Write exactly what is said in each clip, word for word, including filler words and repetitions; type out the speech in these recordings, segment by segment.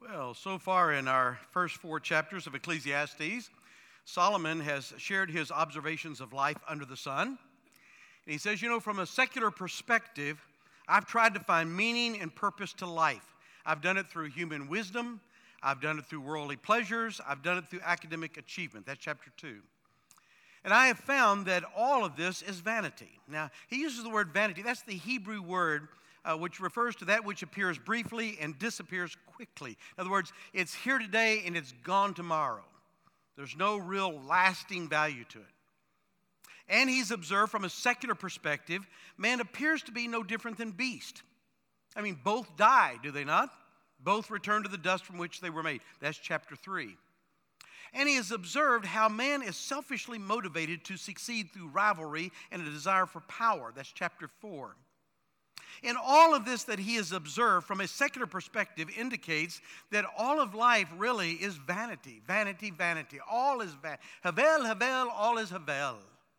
Well, so far in our first four chapters of Ecclesiastes, Solomon has shared his observations of life under the sun. And he says, you know, from a secular perspective, I've tried to find meaning and purpose to life. I've done it through human wisdom. I've done it through worldly pleasures. I've done it through academic achievement. That's chapter two. And I have found that all of this is vanity. Now, he uses the word vanity. That's the Hebrew word uh, which refers to that which appears briefly and disappears quickly. In other words, it's here today and it's gone tomorrow. There's no real lasting value to it. And he's observed from a secular perspective, man appears to be no different than beast. I mean, both die, do they not? Both return to the dust from which they were made. That's chapter three. And he has observed how man is selfishly motivated to succeed through rivalry and a desire for power. That's chapter four. And all of this that he has observed from a secular perspective indicates that all of life really is vanity, vanity, vanity. All is vanity. Havel, Havel, all is Havel.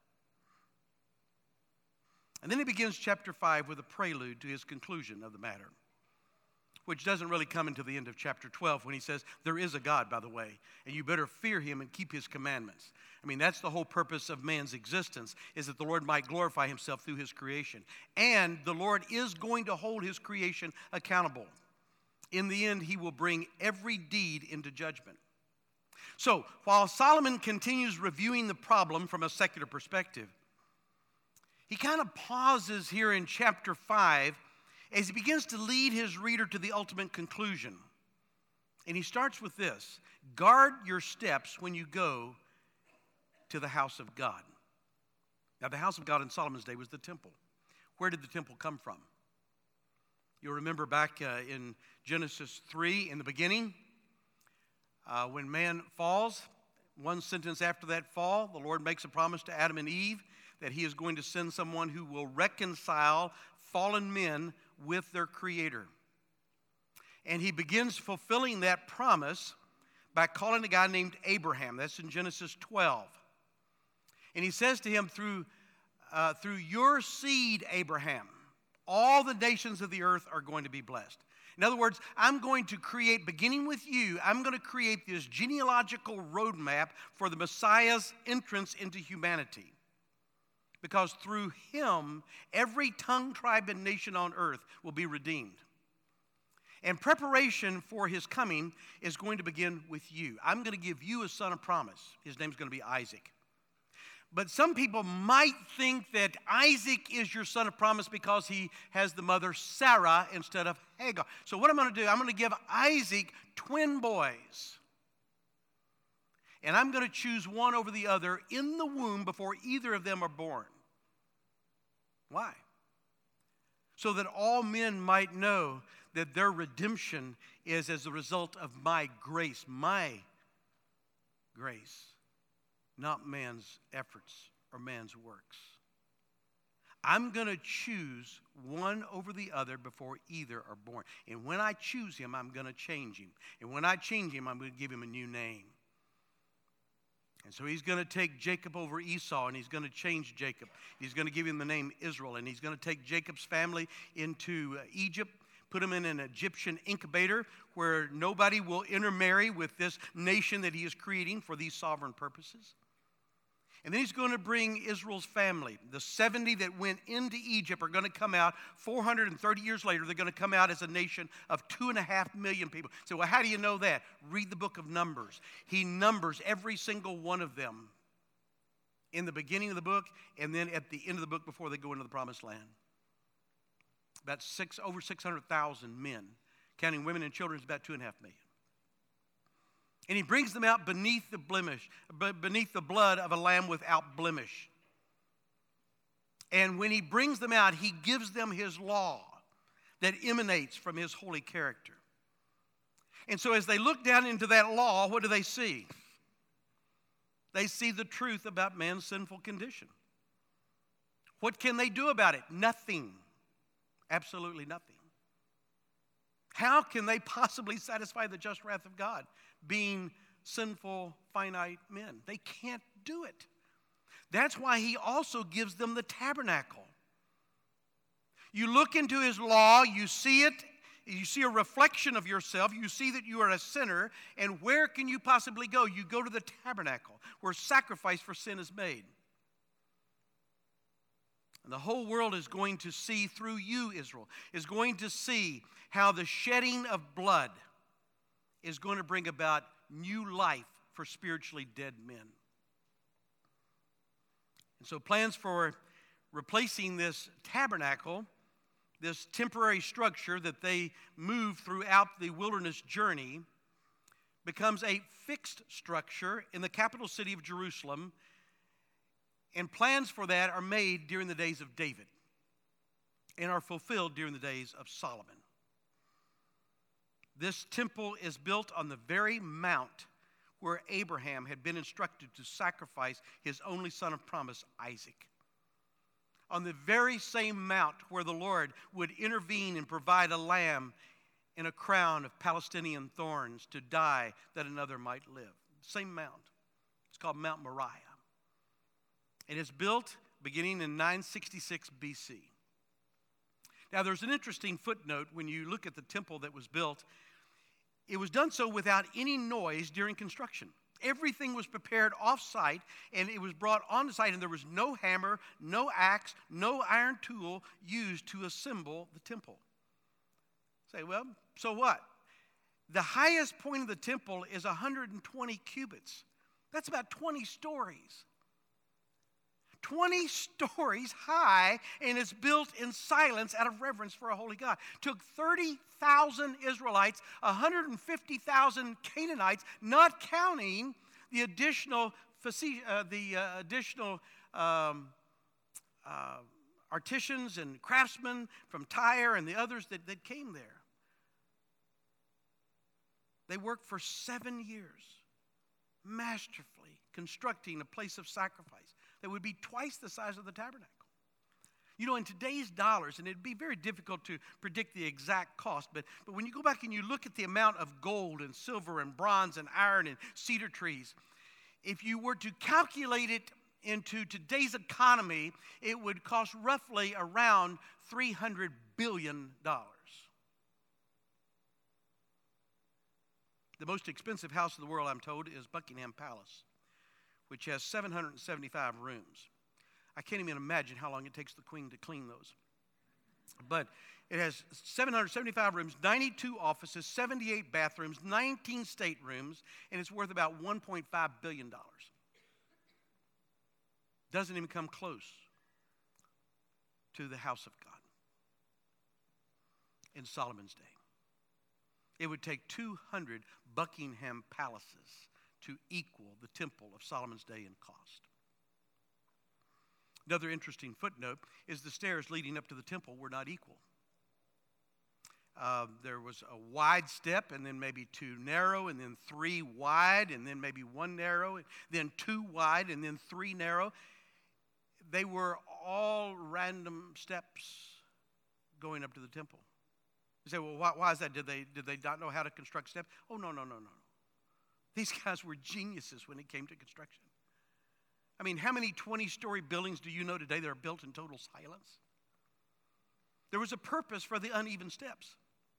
And then he begins chapter five with a prelude to his conclusion of the matter, which doesn't really come until the end of chapter twelve when he says, there is a God, by the way, and you better fear him and keep his commandments. I mean, that's the whole purpose of man's existence, is that the Lord might glorify himself through his creation. And the Lord is going to hold his creation accountable. In the end, he will bring every deed into judgment. So, while Solomon continues reviewing the problem from a secular perspective, he kind of pauses here in chapter five as he begins to lead his reader to the ultimate conclusion. And he starts with this: guard your steps when you go to the house of God. Now, the house of God in Solomon's day was the temple. Where did the temple come from? You'll remember back uh, in Genesis three, in the beginning, uh, when man falls, one sentence after that fall, the Lord makes a promise to Adam and Eve that he is going to send someone who will reconcile fallen men with their Creator. And he begins fulfilling that promise by calling a guy named Abraham. That's in Genesis twelve. And he says to him, through, uh, through your seed, Abraham, all the nations of the earth are going to be blessed. In other words, I'm going to create, beginning with you, I'm going to create this genealogical roadmap for the Messiah's entrance into humanity. Because through him, every tongue, tribe, and nation on earth will be redeemed. And preparation for his coming is going to begin with you. I'm going to give you a son of promise. His name's going to be Isaac. But some people might think that Isaac is your son of promise because he has the mother Sarah instead of Hagar. So what I'm going to do, I'm going to give Isaac twin boys. And I'm going to choose one over the other in the womb before either of them are born. Why? So that all men might know that their redemption is as a result of my grace, my grace, not man's efforts or man's works. I'm going to choose one over the other before either are born. And when I choose him, I'm going to change him. And when I change him, I'm going to give him a new name. And so he's going to take Jacob over Esau, and he's going to change Jacob. He's going to give him the name Israel, and he's going to take Jacob's family into Egypt, put them in an Egyptian incubator where nobody will intermarry with this nation that he is creating for these sovereign purposes. And then he's going to bring Israel's family. The seventy that went into Egypt are going to come out four hundred thirty years later. They're going to come out as a nation of two and a half million people. So, well, how do you know that? Read the book of Numbers. He numbers every single one of them in the beginning of the book and then at the end of the book before they go into the promised land. About six, over six hundred thousand men, counting women and children, is about two and a half million. And he brings them out beneath the blemish, beneath the blood of a lamb without blemish. And when he brings them out, he gives them his law that emanates from his holy character. And so as they look down into that law, what do they see? They see the truth about man's sinful condition. What can they do about it? Nothing. Absolutely nothing. How can they possibly satisfy the just wrath of God, being sinful, finite men? They can't do it. That's why he also gives them the tabernacle. You look into his law, you see it You see a reflection of yourself. You see that you are a sinner. And where can you possibly go? You go to the tabernacle where sacrifice for sin is made. And the whole world is going to see through you, Israel, is going to see how the shedding of blood is going to bring about new life for spiritually dead men. And so plans for replacing this tabernacle, this temporary structure that they moved throughout the wilderness journey, becomes a fixed structure in the capital city of Jerusalem, and plans for that are made during the days of David and are fulfilled during the days of Solomon. This temple is built on the very mount where Abraham had been instructed to sacrifice his only son of promise, Isaac. On the very same mount where the Lord would intervene and provide a lamb in a crown of Palestinian thorns to die that another might live. Same mount. It's called Mount Moriah. It is built beginning in nine sixty-six B C. Now there's an interesting footnote when you look at the temple that was built. It was done so without any noise during construction. Everything was prepared off-site, and it was brought on the site, and there was no hammer, no axe, no iron tool used to assemble the temple. Say, well, so what? The highest point of the temple is one hundred twenty cubits. That's about twenty stories. twenty stories high, and it's built in silence out of reverence for a holy God. Took thirty thousand Israelites, one hundred fifty thousand Canaanites, not counting the additional uh, the uh, additional um, uh, artisans and craftsmen from Tyre and the others that, that came there. They worked for seven years, masterfully constructing a place of sacrifice that would be twice the size of the tabernacle. You know, in today's dollars, and it'd be very difficult to predict the exact cost, but, but when you go back and you look at the amount of gold and silver and bronze and iron and cedar trees, if you were to calculate it into today's economy, it would cost roughly around three hundred billion dollars. The most expensive house in the world, I'm told, is Buckingham Palace, which has seven hundred seventy-five rooms. I can't even imagine how long it takes the Queen to clean those. But it has seven hundred seventy-five rooms, ninety-two offices, seventy-eight bathrooms, nineteen staterooms, and it's worth about one point five billion dollars. Doesn't even come close to the house of God in Solomon's day. It would take two hundred Buckingham palaces to equal the temple of Solomon's day in cost. Another interesting footnote is the stairs leading up to the temple were not equal. Uh, there was a wide step, and then maybe two narrow, and then three wide, and then maybe one narrow, and then two wide, and then three narrow. They were all random steps going up to the temple. You say, well, why, why is that? Did they, did they not know how to construct steps? Oh, no, no, no, no. These guys were geniuses when it came to construction. I mean, how many twenty-story buildings do you know today that are built in total silence? There was a purpose for the uneven steps.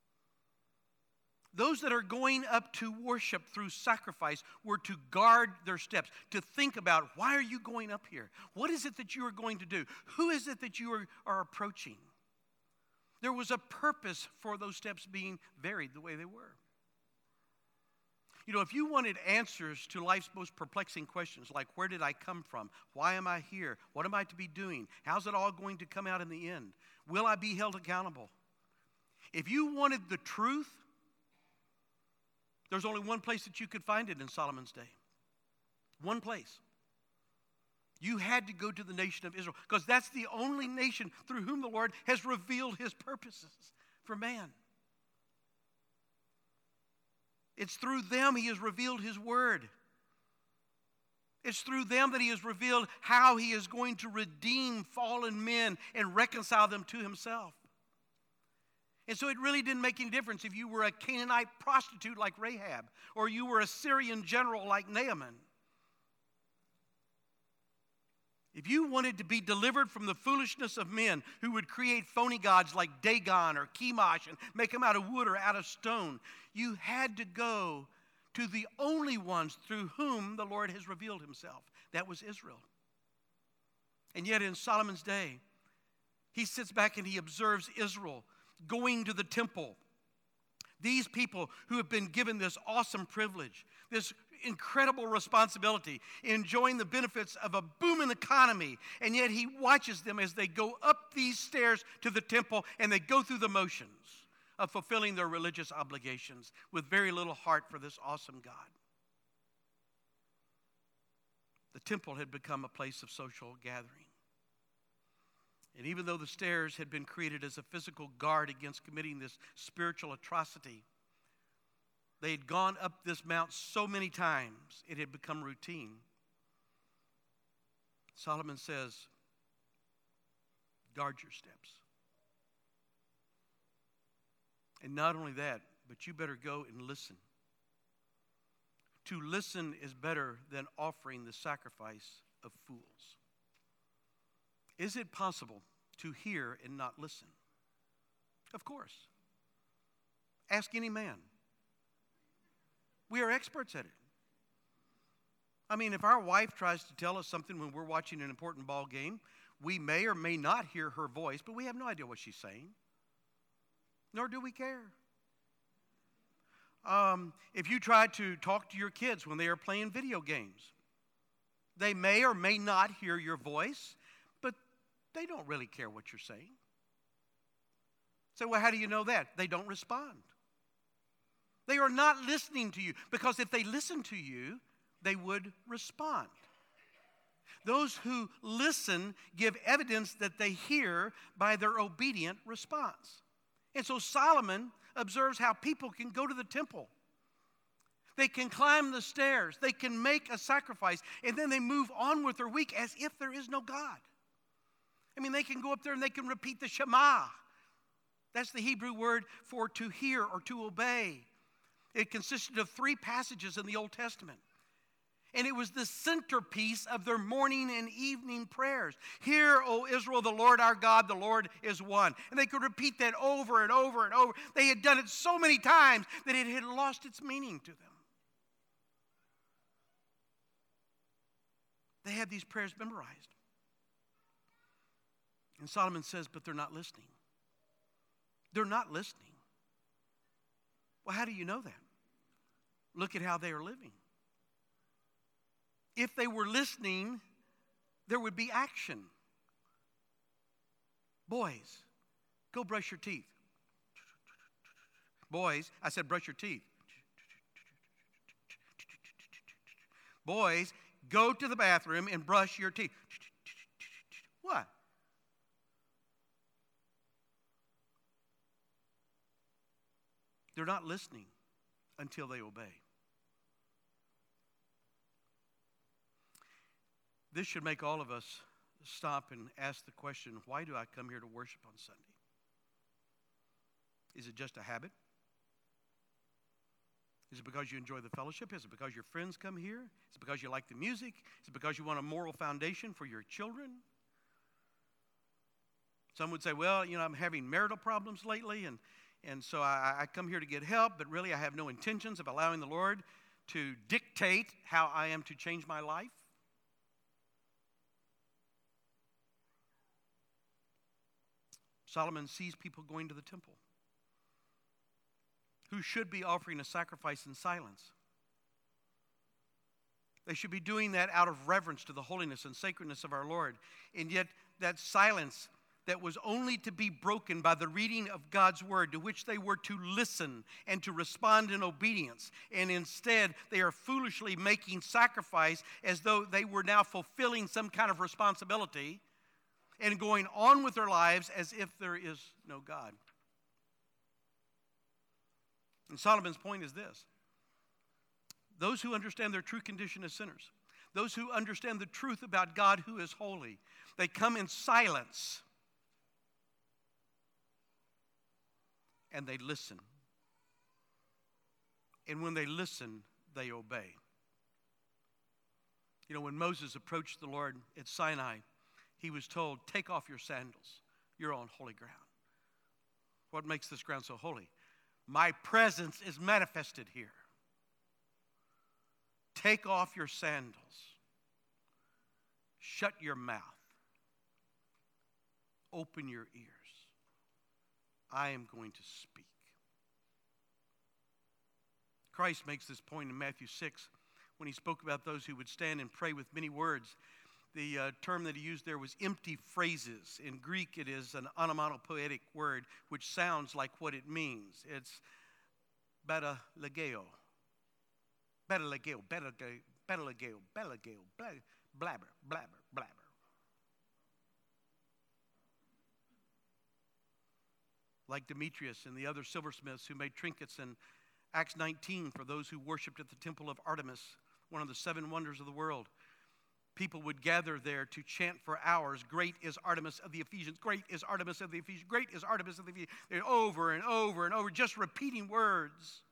Those that are going up to worship through sacrifice were to guard their steps, to think about, why are you going up here? What is it that you are going to do? Who is it that you are, are approaching? There was a purpose for those steps being varied the way they were. You know, if you wanted answers to life's most perplexing questions, like where did I come from? Why am I here? What am I to be doing? How's it all going to come out in the end? Will I be held accountable? If you wanted the truth, there's only one place that you could find it in Solomon's day. One place. You had to go to the nation of Israel, because that's the only nation through whom the Lord has revealed his purposes for man. It's through them he has revealed his word. It's through them that he has revealed how he is going to redeem fallen men and reconcile them to himself. And so it really didn't make any difference if you were a Canaanite prostitute like Rahab, or you were a Syrian general like Naaman. If you wanted to be delivered from the foolishness of men who would create phony gods like Dagon or Chemosh and make them out of wood or out of stone, you had to go to the only ones through whom the Lord has revealed himself. That was Israel. And yet in Solomon's day, he sits back and he observes Israel going to the temple. These people who have been given this awesome privilege, this incredible responsibility, enjoying the benefits of a booming economy, and yet he watches them as they go up these stairs to the temple and they go through the motions of fulfilling their religious obligations with very little heart for this awesome God. The temple had become a place of social gathering. And even though the stairs had been created as a physical guard against committing this spiritual atrocity, they had gone up this mount so many times, it had become routine. Solomon says, guard your steps. And not only that, but you better go and listen. To listen is better than offering the sacrifice of fools. Is it possible to hear and not listen? Of course. Ask any man. We are experts at it. I mean, if our wife tries to tell us something when we're watching an important ball game, we may or may not hear her voice, but we have no idea what she's saying. Nor do we care. Um, if you try to talk to your kids when they are playing video games, they may or may not hear your voice, but they don't really care what you're saying. So, well, how do you know that? They don't respond. They are not listening to you, because if they listen to you, they would respond. Those who listen give evidence that they hear by their obedient response. And so Solomon observes how people can go to the temple. They can climb the stairs. They can make a sacrifice. And then they move on with their week as if there is no God. I mean, they can go up there and they can repeat the Shema. That's the Hebrew word for to hear or to obey. It consisted of three passages in the Old Testament. And it was the centerpiece of their morning and evening prayers. Hear, O Israel, the Lord our God, the Lord is one. And they could repeat that over and over and over. They had done it so many times that it had lost its meaning to them. They had these prayers memorized. And Solomon says, but they're not listening. They're not listening. Well, how do you know that? Look at how they are living. If they were listening, there would be action. Boys, go brush your teeth. Boys, I said brush your teeth. Boys, go to the bathroom and brush your teeth. What? They're not listening until they obey. This should make all of us stop and ask the question, why do I come here to worship on Sunday? Is it just a habit? Is it because you enjoy the fellowship? Is it because your friends come here? Is it because you like the music? Is it because you want a moral foundation for your children? Some would say, well, you know, I'm having marital problems lately, and, and so I, I come here to get help, but really I have no intentions of allowing the Lord to dictate how I am to change my life. Solomon sees people going to the temple who should be offering a sacrifice in silence. They should be doing that out of reverence to the holiness and sacredness of our Lord. And yet that silence that was only to be broken by the reading of God's word, to which they were to listen and to respond in obedience. And instead, they are foolishly making sacrifice as though they were now fulfilling some kind of responsibility and going on with their lives as if there is no God. And Solomon's point is this: those who understand their true condition as sinners, those who understand the truth about God who is holy, they come in silence and they listen. And when they listen, they obey. You know, when Moses approached the Lord at Sinai, he was told, take off your sandals. You're on holy ground. What makes this ground so holy? My presence is manifested here. Take off your sandals. Shut your mouth. Open your ears. I am going to speak. Christ makes this point in Matthew six when he spoke about those who would stand and pray with many words. The uh, term that he used there was empty phrases. In Greek, it is an onomatopoetic word which sounds like what it means. It's betalegeo. Betalegeo, betalegeo, betalegeo, betalegeo, blabber, blabber, blabber. Like Demetrius and the other silversmiths who made trinkets in Acts nineteen for those who worshiped at the temple of Artemis, one of the seven wonders of the world. People would gather there to chant for hours, great is Artemis of the Ephesians, great is Artemis of the Ephesians, great is Artemis of the Ephesians. They're over and over and over, just repeating words,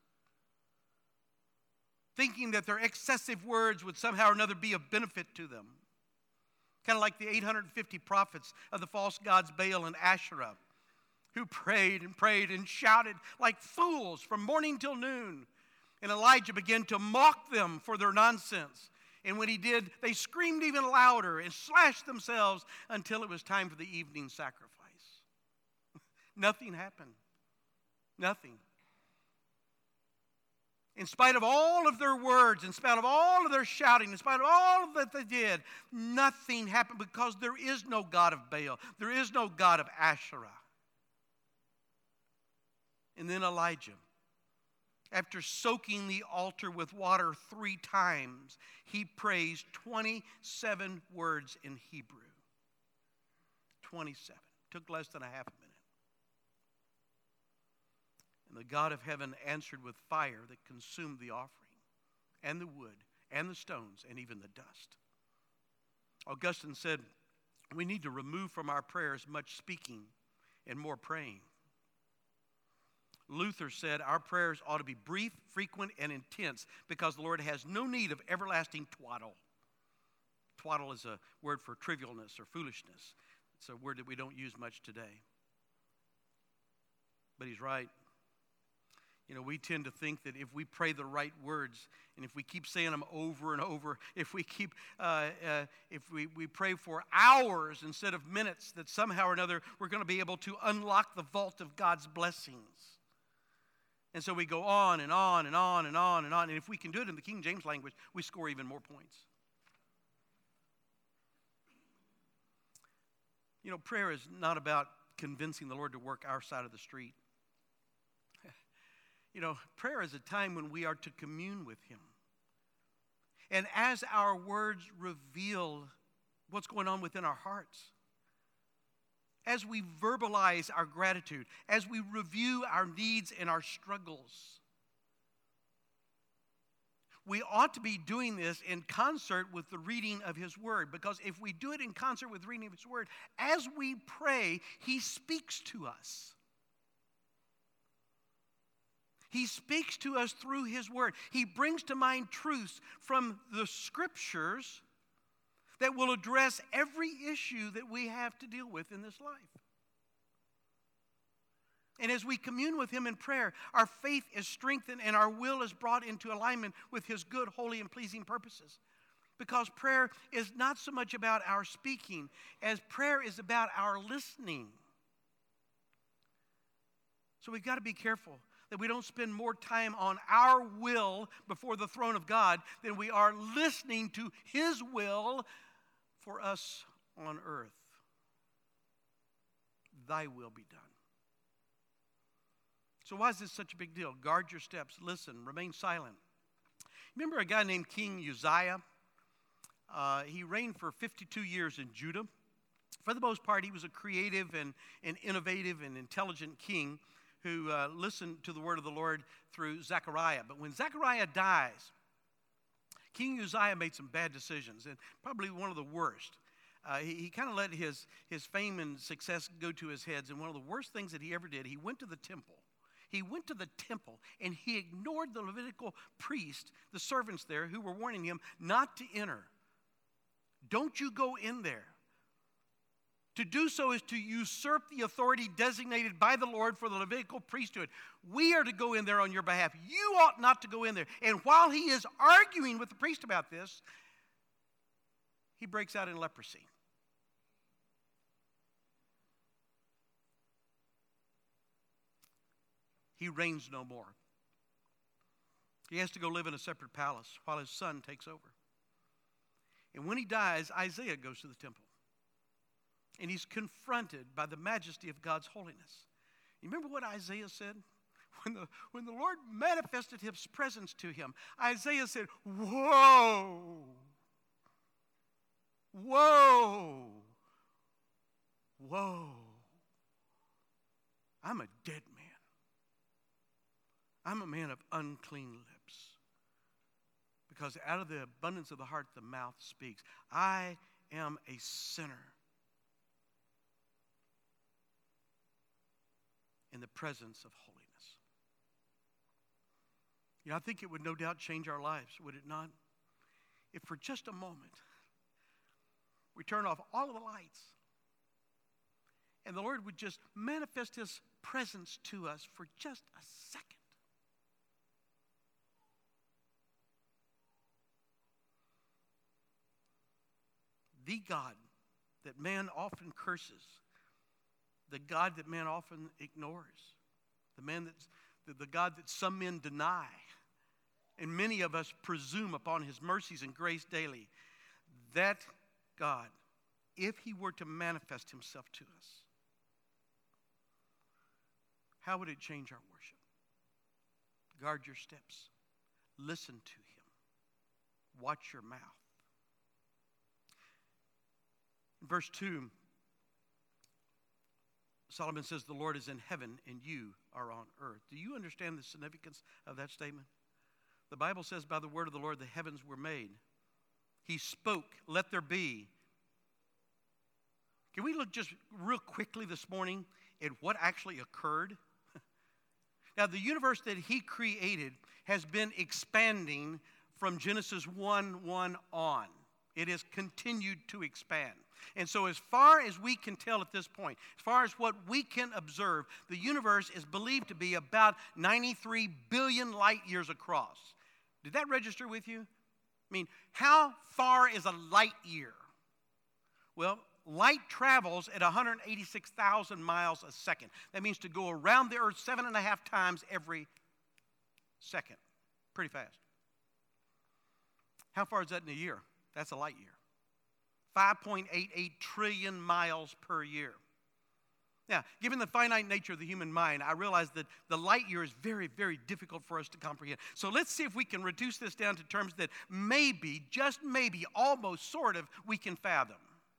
thinking that their excessive words would somehow or another be of benefit to them. Kind of like the eight hundred fifty prophets of the false gods Baal and Asherah, who prayed and prayed and shouted like fools from morning till noon. And Elijah began to mock them for their nonsense. And when he did, they screamed even louder and slashed themselves until it was time for the evening sacrifice. Nothing happened. Nothing. In spite of all of their words, in spite of all of their shouting, in spite of all of that they did, nothing happened because there is no God of Baal. There is no God of Asherah. And then Elijah, after soaking the altar with water three times, he prays twenty-seven words in Hebrew. twenty-seven. Took less than a half a minute. And the God of heaven answered with fire that consumed the offering, and the wood, and the stones, and even the dust. Augustine said, we need to remove from our prayers much speaking and more praying. Luther said our prayers ought to be brief, frequent, and intense because the Lord has no need of everlasting twaddle. Twaddle is a word for trivialness or foolishness. It's a word that we don't use much today. But he's right. You know, we tend to think that if we pray the right words and if we keep saying them over and over, if we keep, uh, uh, if we, we pray for hours instead of minutes, that somehow or another we're going to be able to unlock the vault of God's blessings. And so we go on and on and on and on and on. And if we can do it in the King James language, we score even more points. You know, prayer is not about convincing the Lord to work our side of the street. You know, prayer is a time when we are to commune with Him. And as our words reveal what's going on within our hearts, as we verbalize our gratitude, as we review our needs and our struggles, we ought to be doing this in concert with the reading of His Word. Because if we do it in concert with the reading of His Word, as we pray, He speaks to us. He speaks to us through His Word. He brings to mind truths from the Scriptures that will address every issue that we have to deal with in this life. And as we commune with Him in prayer, our faith is strengthened and our will is brought into alignment with His good, holy, and pleasing purposes. Because prayer is not so much about our speaking as prayer is about our listening. So we've got to be careful that we don't spend more time on our will before the throne of God than we are listening to His will for us on earth. Thy will be done. So why is this such a big deal? Guard your steps, listen, remain silent. Remember a guy named King Uzziah? Uh, he reigned for fifty-two years in Judah. For the most part, he was a creative and, and innovative and intelligent king who uh, listened to the word of the Lord through Zechariah. But when Zechariah dies, King Uzziah made some bad decisions, and probably one of the worst. Uh, he he kind of let his, his fame and success go to his heads, and one of the worst things that he ever did, he went to the temple. He went to the temple, and he ignored the Levitical priest, the servants there, who were warning him not to enter Don't you go in there. To do so is to usurp the authority designated by the Lord for the Levitical priesthood. We are to go in there on your behalf. You ought not to go in there. And while he is arguing with the priest about this, he breaks out in leprosy. He reigns no more. He has to go live in a separate palace while his son takes over. And when he dies, Isaiah goes to the temple. And he's confronted by the majesty of God's holiness. You remember what Isaiah said? When the, when the Lord manifested his presence to him, Isaiah said, whoa, whoa, whoa. I'm a dead man. I'm a man of unclean lips. Because out of the abundance of the heart, the mouth speaks. I am a sinner in the presence of holiness. You know, I think it would no doubt change our lives, would it not? If for just a moment we turn off all of the lights and the Lord would just manifest his presence to us for just a second. The God that man often curses, the God that man often ignores, the man that's the, the God that some men deny, and many of us presume upon his mercies and grace daily. That God, if he were to manifest himself to us, how would it change our worship? Guard your steps. Listen to him. Watch your mouth. In verse two, Solomon says, the Lord is in heaven and you are on earth. Do you understand the significance of that statement? The Bible says, by the word of the Lord, the heavens were made. He spoke, let there be. Can we look just real quickly this morning at what actually occurred? Now, the universe that he created has been expanding from Genesis one one on. It has continued to expand. And so as far as we can tell at this point, as far as what we can observe, the universe is believed to be about ninety-three billion light years across. Did that register with you? I mean, how far is a light year? Well, light travels at one hundred eighty-six thousand miles a second. That means to go around the earth seven and a half times every second. Pretty fast. How far is that in a year? That's a light year. five point eight eight trillion miles per year. Now, given the finite nature of the human mind, I realize that the light year is very, very difficult for us to comprehend. So let's see if we can reduce this down to terms that maybe, just maybe, almost sort of, we can fathom.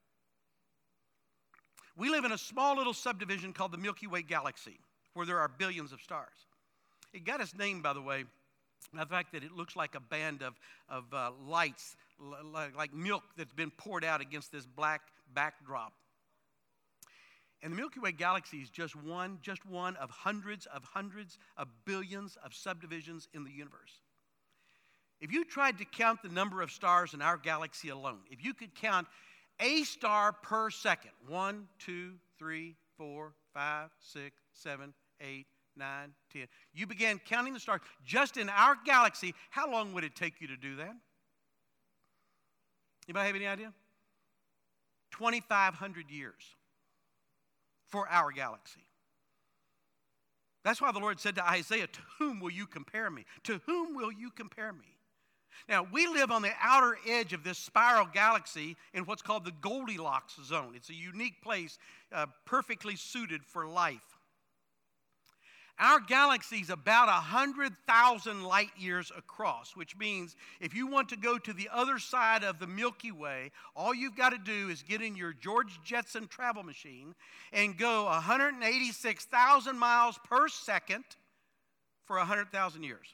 We live in a small little subdivision called the Milky Way galaxy, where there are billions of stars. It got its name, by the way, by the fact that it looks like a band of, of uh, lights, like, like milk that's been poured out against this black backdrop. And the Milky Way galaxy is just one, just one of hundreds of hundreds of billions of subdivisions in the universe. If you tried to count the number of stars in our galaxy alone, if you could count a star per second, one, two, three, four, five, six, seven, eight, nine, ten. You began counting the stars just in our galaxy. How long would it take you to do that? Anybody have any idea? twenty-five hundred years for our galaxy. That's why the Lord said to Isaiah, to whom will you compare me? To whom will you compare me? Now, we live on the outer edge of this spiral galaxy in what's called the Goldilocks zone. It's a unique place, uh, perfectly suited for life. Our galaxy is about one hundred thousand light years across, which means if you want to go to the other side of the Milky Way, all you've got to do is get in your George Jetson travel machine and go one hundred eighty-six thousand miles per second for one hundred thousand years.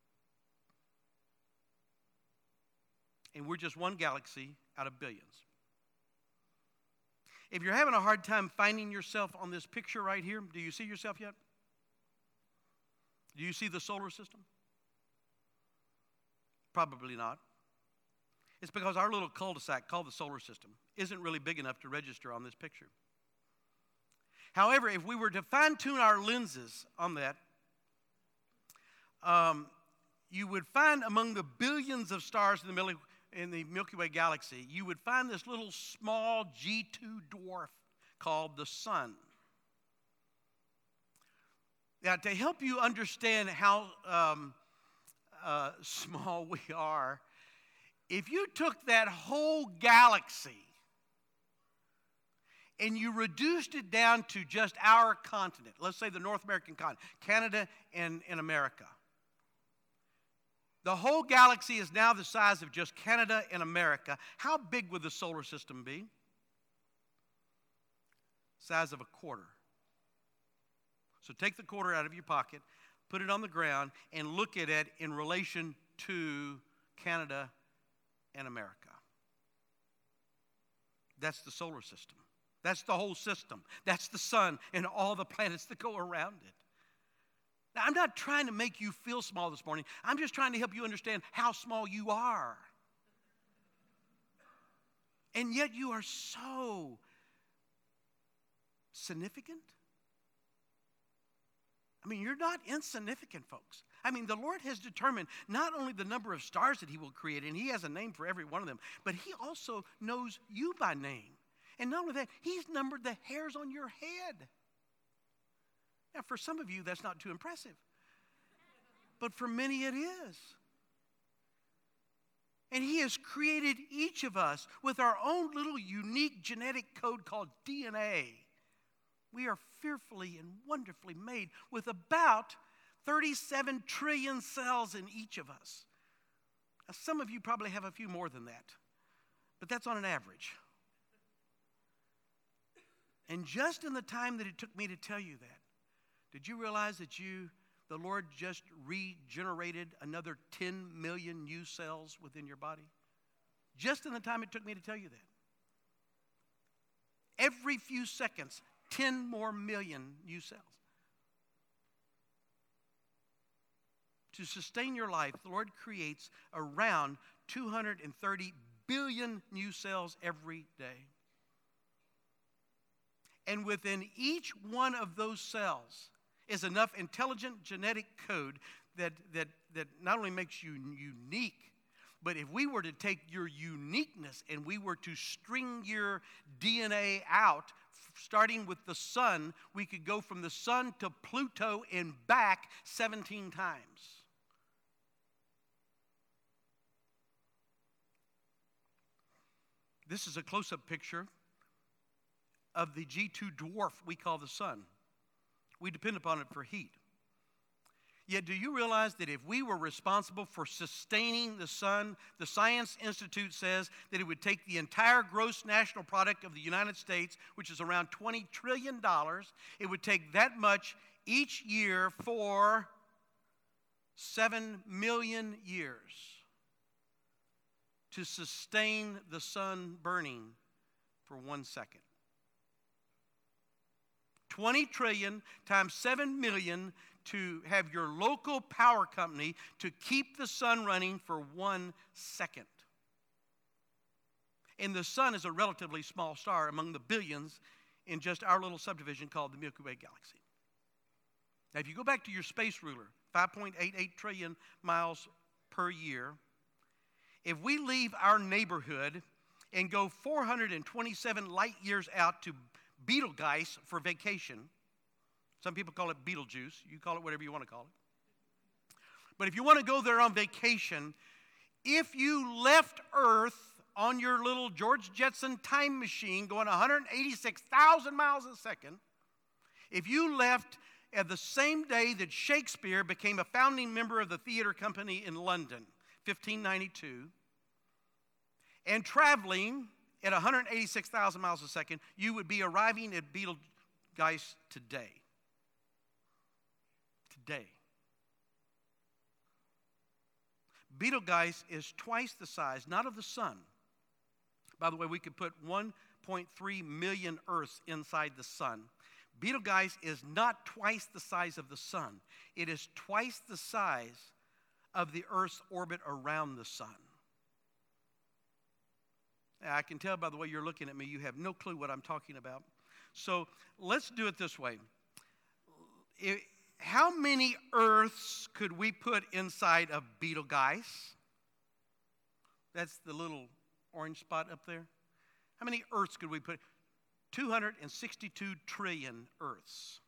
And we're just one galaxy out of billions. If you're having a hard time finding yourself on this picture right here, do you see yourself yet? Do you see the solar system? Probably not. It's because our little cul-de-sac called the solar system isn't really big enough to register on this picture. However, if we were to fine-tune our lenses on that, um, you would find among the billions of stars in the, Milky, in the Milky Way galaxy, you would find this little small G two dwarf called the sun. Now, to help you understand how um, uh, small we are, if you took that whole galaxy and you reduced it down to just our continent, let's say the North American continent, Canada and, and America, the whole galaxy is now the size of just Canada and America. How big would the solar system be? Size of a quarter. So take the quarter out of your pocket, put it on the ground, and look at it in relation to Canada and America. That's the solar system. That's the whole system. That's the sun and all the planets that go around it. Now, I'm not trying to make you feel small this morning. I'm just trying to help you understand how small you are. And yet you are so significant. I mean, you're not insignificant, folks. I mean, the Lord has determined not only the number of stars that he will create, and he has a name for every one of them, but he also knows you by name. And not only that, he's numbered the hairs on your head. Now, for some of you, that's not too impressive. But for many, it is. And he has created each of us with our own little unique genetic code called D N A. We are fearfully and wonderfully made with about thirty-seven trillion cells in each of us. Now, some of you probably have a few more than that, but that's on an average. And just in the time that it took me to tell you that, did you realize that you, the Lord just regenerated another ten million new cells within your body? Just in the time it took me to tell you that. Every few seconds, ten more million new cells. To sustain your life, the Lord creates around two hundred thirty billion new cells every day. And within each one of those cells is enough intelligent genetic code that, that, that not only makes you unique, but if we were to take your uniqueness and we were to string your D N A out, starting with the sun, we could go from the sun to Pluto and back seventeen times. This is a close-up picture of the G two dwarf we call the sun. We depend upon it for heat. Yet do you realize that if we were responsible for sustaining the sun, the Science Institute says that it would take the entire gross national product of the United States, which is around twenty trillion dollars, it would take that much each year for seven million years to sustain the sun burning for one second. twenty trillion times seven million to have your local power company to keep the sun running for one second. And the sun is a relatively small star among the billions in just our little subdivision called the Milky Way galaxy. Now, if you go back to your space ruler, five point eight eight trillion miles per year, if we leave our neighborhood and go four hundred twenty-seven light years out to Betelgeuse for vacation. Some people call it Beetlejuice. You call it whatever you want to call it. But if you want to go there on vacation, if you left Earth on your little George Jetson time machine going one hundred eighty-six thousand miles a second, if you left at the same day that Shakespeare became a founding member of the theater company in London, fifteen ninety-two, and traveling at one hundred eighty-six thousand miles a second, you would be arriving at Betelgeuse today. Today. Betelgeuse is twice the size, not of the sun. By the way, we could put one point three million Earths inside the sun. Betelgeuse is not twice the size of the sun. It is twice the size of the Earth's orbit around the sun. I can tell by the way you're looking at me, you have no clue what I'm talking about. So let's do it this way. It, how many Earths could we put inside of Betelgeuse? That's the little orange spot up there. How many Earths could we put? two hundred sixty-two trillion Earths.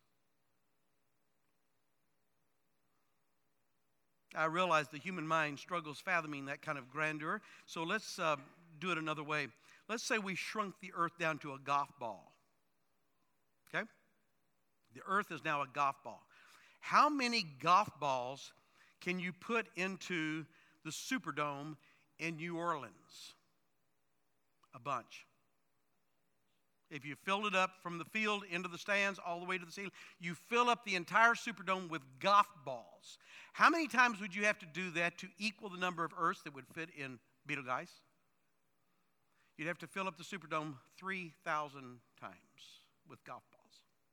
I realize the human mind struggles fathoming that kind of grandeur. So let's uh, do it another way. Let's say we shrunk the Earth down to a golf ball. Okay? The Earth is now a golf ball. How many golf balls can you put into the Superdome in New Orleans? A bunch. If you filled it up from the field into the stands all the way to the ceiling, you fill up the entire Superdome with golf balls. How many times would you have to do that to equal the number of Earths that would fit in Betelgeuse? You'd have to fill up the Superdome three thousand times with golf balls.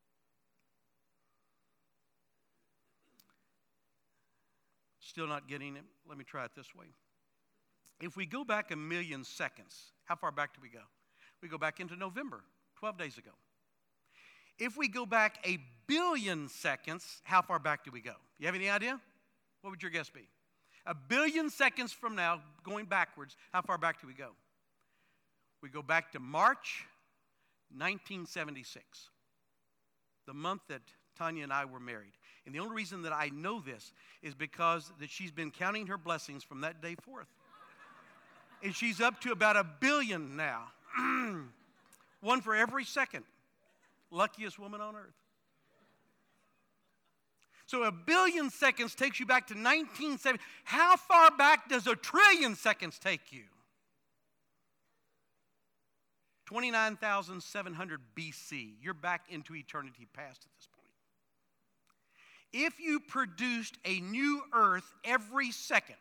Still not getting it? Let me try it this way. If we go back a million seconds, how far back do we go? We go back into November, twelve days ago. If we go back a billion seconds, how far back do we go? You have any idea? What would your guess be? A billion seconds from now, going backwards, how far back do we go? We go back to March nineteen seventy-six, the month that Tanya and I were married. And the only reason that I know this is because that she's been counting her blessings from that day forth. And she's up to about a billion now. One for every second. Luckiest woman on earth. So a billion seconds takes you back to nineteen seventy. How far back does a trillion seconds take you? twenty-nine thousand seven hundred B C. You're back into eternity past at this point. If you produced a new earth every second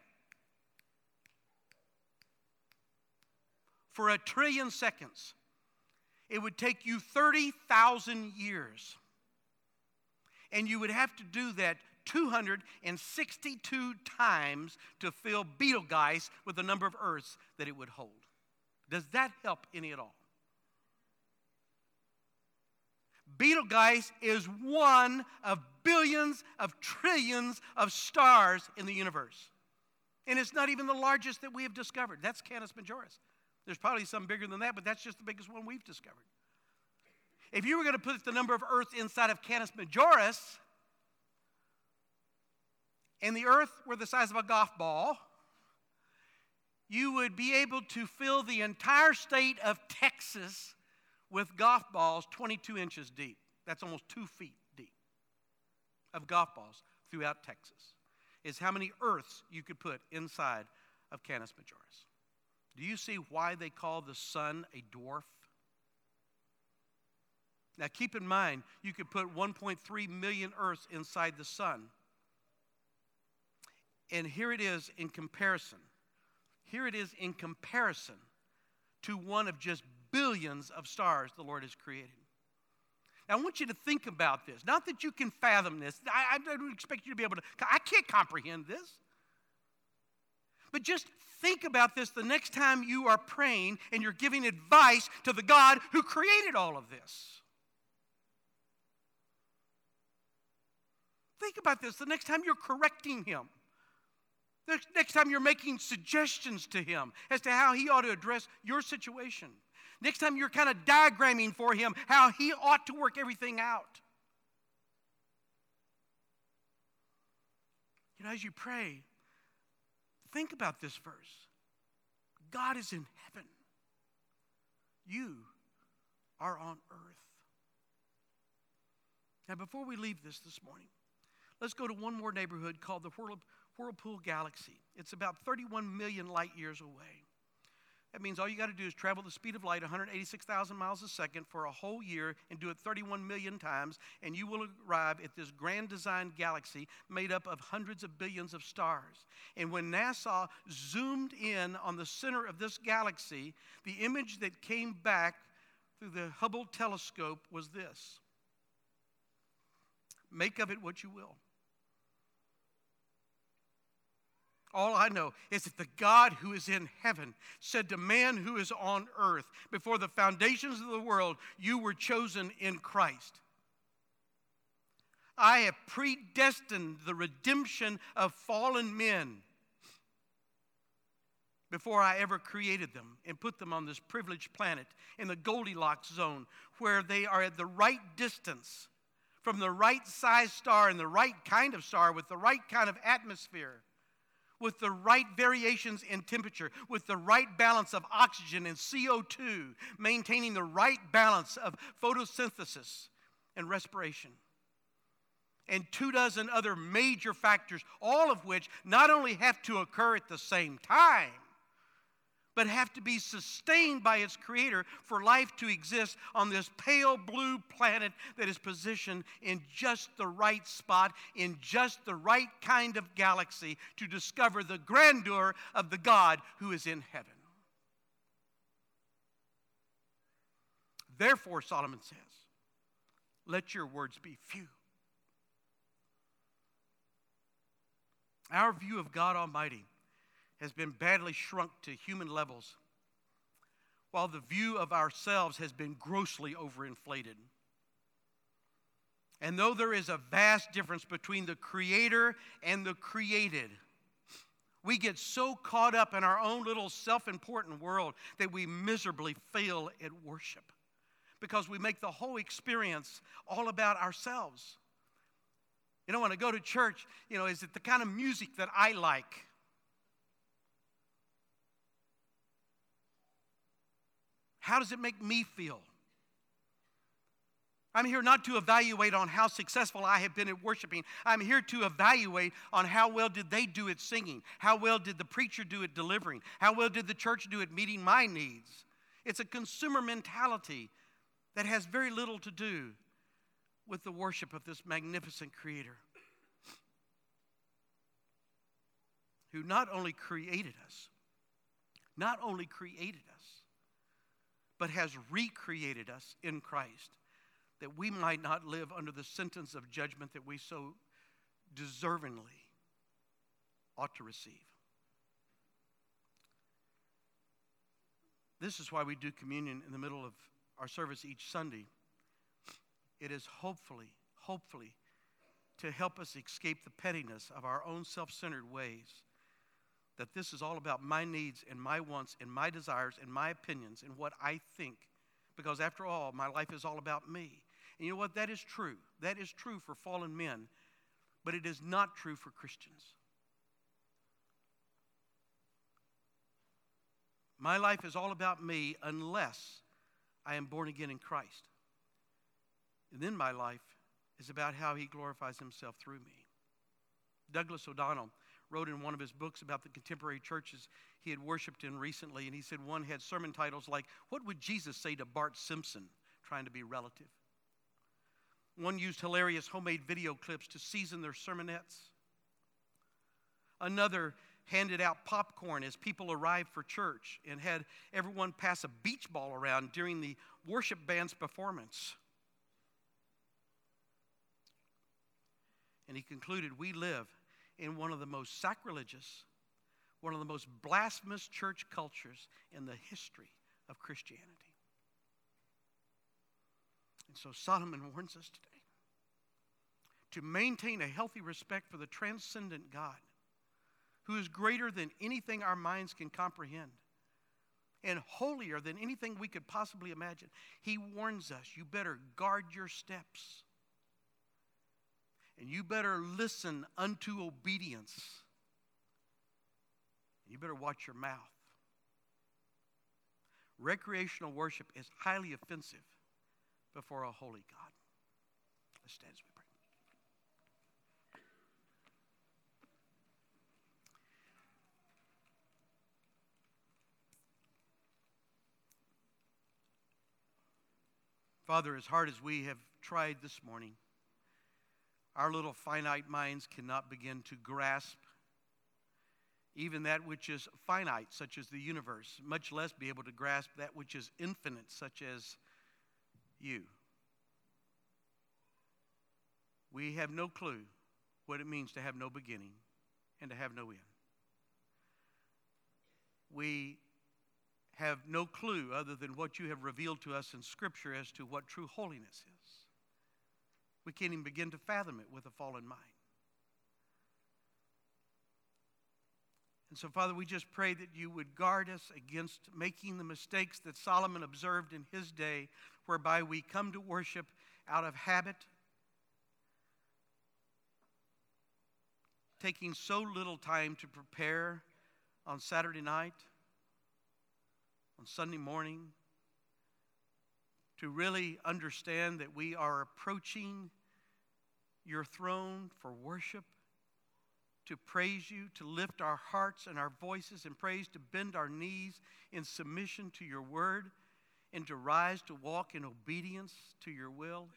for a trillion seconds, it would take you thirty thousand years. And you would have to do that two hundred sixty-two times to fill Betelgeuse with the number of Earths that it would hold. Does that help any at all? Betelgeuse is one of billions of trillions of stars in the universe. And it's not even the largest that we have discovered. That's Canis Majoris. There's probably some bigger than that, but that's just the biggest one we've discovered. If you were going to put the number of Earths inside of Canis Majoris, and the Earth were the size of a golf ball, you would be able to fill the entire state of Texas with golf balls twenty-two inches deep. That's almost two feet deep of golf balls throughout Texas. Is how many Earths you could put inside of Canis Majoris. Do you see why they call the sun a dwarf? Now keep in mind, you could put one point three million Earths inside the sun. And here it is in comparison. Here it is in comparison to one of just billions of stars the Lord has created. Now I want you to think about this. Not that you can fathom this. I, I don't expect you to be able to. I can't comprehend this. But just think about this the next time you are praying and you're giving advice to the God who created all of this. Think about this the next time you're correcting him. The next time you're making suggestions to him as to how he ought to address your situation. Next time you're kind of diagramming for him how he ought to work everything out. You know, as you pray, think about this verse. God is in heaven. You are on earth. Now, before we leave this this morning, let's go to one more neighborhood called the Whirlpool Galaxy. It's about thirty-one million light years away. That means all you got to do is travel the speed of light, one hundred eighty-six thousand miles a second, for a whole year and do it thirty-one million times, and you will arrive at this grand designed galaxy made up of hundreds of billions of stars. And when NASA zoomed in on the center of this galaxy, the image that came back through the Hubble telescope was this. Make of it what you will. All I know is that the God who is in heaven said to man who is on earth, before the foundations of the world, you were chosen in Christ. I have predestined the redemption of fallen men before I ever created them and put them on this privileged planet in the Goldilocks zone, where they are at the right distance from the right size star and the right kind of star with the right kind of atmosphere, with the right variations in temperature, with the right balance of oxygen and C O two, maintaining the right balance of photosynthesis and respiration, and two dozen other major factors, all of which not only have to occur at the same time, but have to be sustained by its creator for life to exist on this pale blue planet that is positioned in just the right spot, in just the right kind of galaxy to discover the grandeur of the God who is in heaven. Therefore, Solomon says, let your words be few. Our view of God Almighty has been badly shrunk to human levels, while the view of ourselves has been grossly overinflated. And though there is a vast difference between the Creator and the created, we get so caught up in our own little self-important world that we miserably fail at worship, because we make the whole experience all about ourselves. You know, when I go to church, you know, is it the kind of music that I like? How does it make me feel? I'm here not to evaluate on how successful I have been at worshiping. I'm here to evaluate on how well did they do at singing? How well did the preacher do at delivering? How well did the church do at meeting my needs? It's a consumer mentality that has very little to do with the worship of this magnificent Creator, who not only created us, not only created us, but has recreated us in Christ, that we might not live under the sentence of judgment that we so deservingly ought to receive. This is why we do communion in the middle of our service each Sunday. It is hopefully, hopefully, to help us escape the pettiness of our own self-centered ways, that this is all about my needs and my wants and my desires and my opinions and what I think. Because after all, my life is all about me. And you know what? That is true. That is true for fallen men. But it is not true for Christians. My life is all about me unless I am born again in Christ. And then my life is about how He glorifies Himself through me. Douglas O'Donnell wrote in one of his books about the contemporary churches he had worshiped in recently, and he said one had sermon titles like, "What would Jesus say to Bart Simpson?" trying to be relative. One used hilarious homemade video clips to season their sermonettes. Another handed out popcorn as people arrived for church and had everyone pass a beach ball around during the worship band's performance. And he concluded, we live in one of the most sacrilegious, one of the most blasphemous church cultures in the history of Christianity. And so Solomon warns us today to maintain a healthy respect for the transcendent God, who is greater than anything our minds can comprehend and holier than anything we could possibly imagine. He warns us, you better guard your steps. And you better listen unto obedience. You better watch your mouth. Recreational worship is highly offensive before a holy God. Let's stand as we pray. Father, as hard as we have tried this morning, our little finite minds cannot begin to grasp even that which is finite, such as the universe, much less be able to grasp that which is infinite, such as you. We have no clue what it means to have no beginning and to have no end. we have no clue other than what you have revealed to us in Scripture as to what true holiness is. We can't even begin to fathom it with a fallen mind. And so, Father, we just pray that you would guard us against making the mistakes that Solomon observed in his day, whereby we come to worship out of habit, taking so little time to prepare on Saturday night, on Sunday morning, to really understand that we are approaching your throne for worship, to praise you, to lift our hearts and our voices in praise, to bend our knees in submission to your word, and to rise to walk in obedience to your will.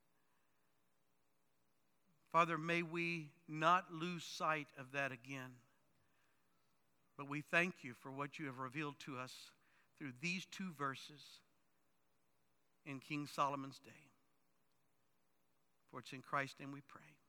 Father, may we not lose sight of that again. But we thank you for what you have revealed to us through these two verses in King Solomon's day. For it's in Christ's name we pray.